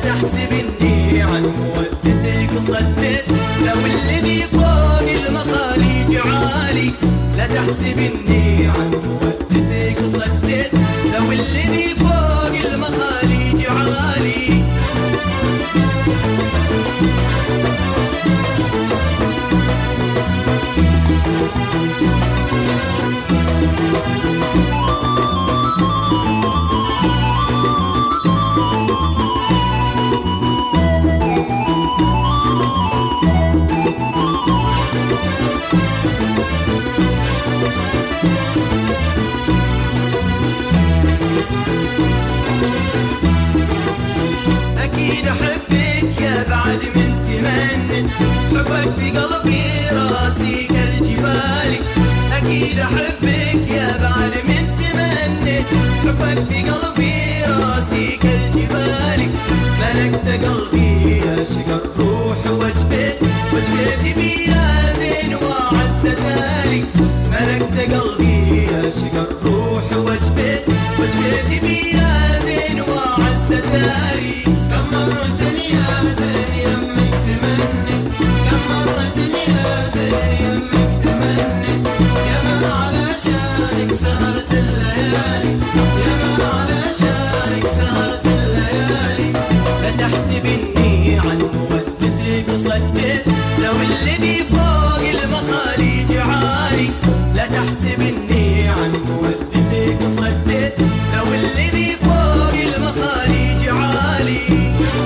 تحسب اني عن مودتك صدت، لو الذي فوق المخاليج عالي. لا تحسب اني عن مودتك صدت، لو الذي فوق المخاليج عالي. أكيد أحبك يا بعد من تمنت، حبك في قلبي راسي كالجبال. أكيد أحبك يا بعد من تمنت، حبك في قلبي راسي كالجبال. ملكت قلبي يا شقى الروح وجفت بيا زين وعزتالي. ملكت قلبي يا شقى الروح وجفت بيا زين وعزتالي. كم مرتني يا زين يمك تمني، كم مرتني يا زين يمك تمني. يا من علشانك سهرت الليالي، يا من علشانك سهرت الليالي. لا تحسب اني عن مودتك صدت، لو الذي فوق المخاليج عالي. لا تحسب اني عن مودتك صدت، لو الذي فوق المخاليج عالي.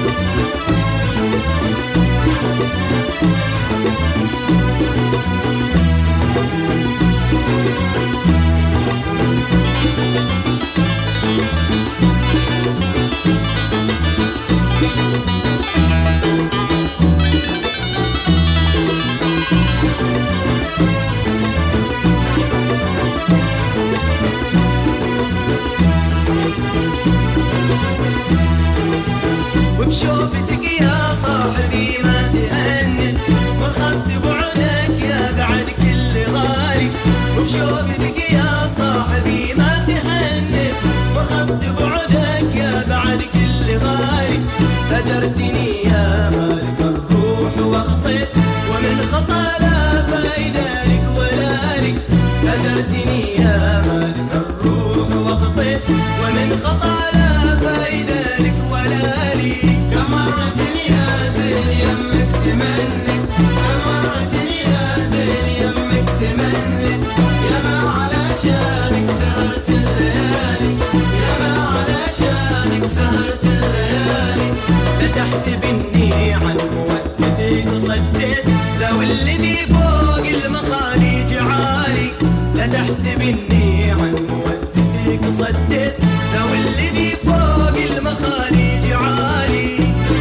وبشوفتك يا صاحبي ما تهنت، مرخصت بعدك يا بعد كل غالي. وبشوفتك يا صاحبي ما تهنت، مرخصت بعدك يا بعد كل غالي. هجرتني يا مالك الروح واخطيت، ومن خطا لا فايدة لك ولا لي. هجرتني يا مالك الروح واخطيت، ومن خطا لا فايدة لك ولا لي. كم مرتني يا زين يمك تمني، كم مرتني يا زين يمك تمني. يا ما علشانك سهرت الليالي، يا ما علشانك سهرت الليالي. لا تحسب اني عن مودتك صدت، لو الذي فوق المخاليج عالي. لا تحسب اني عن مودتك صدت، لو الذي فوق المخاليج عالي.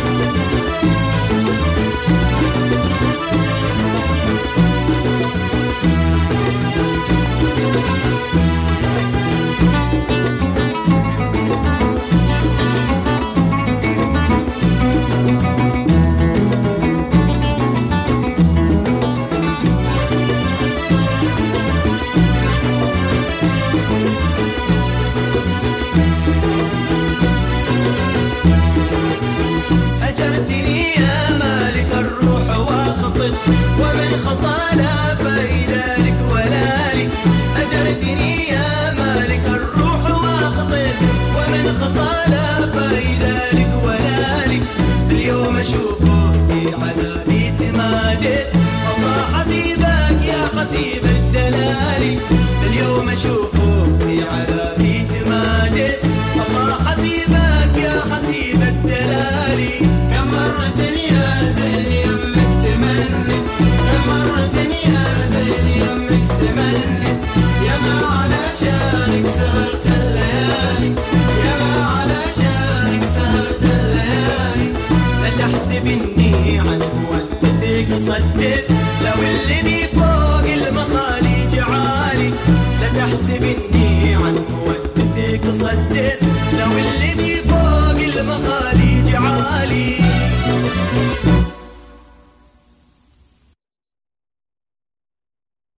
هجرتني يا مالك الروح واخطت، ومن خطا لا فايدة لك ولا لي. هجرتني يا مالك الروح واخطت، ومن خطا لا فايدة لك ولا لي. اليوم اشوفك في عذابي تمادت، الله حسيبك يا حسيب الدلالي. اليوم اشوفك في عذابي تمادت، الله حسيبك يا حسيب الدلالي. كم مرتني يا زين يمك تمني، كم مرتني يا زين يمك تمني. يا ما علشانك سهرت الليالي، يا ما علشانك سهرت الليالي. لا تحسب اني عن مودتك صدت، لو الذي فوق المخاليج عالي. لا تحسب اني عن مودتك صدت، لو الذي فوق المخاليج عالي.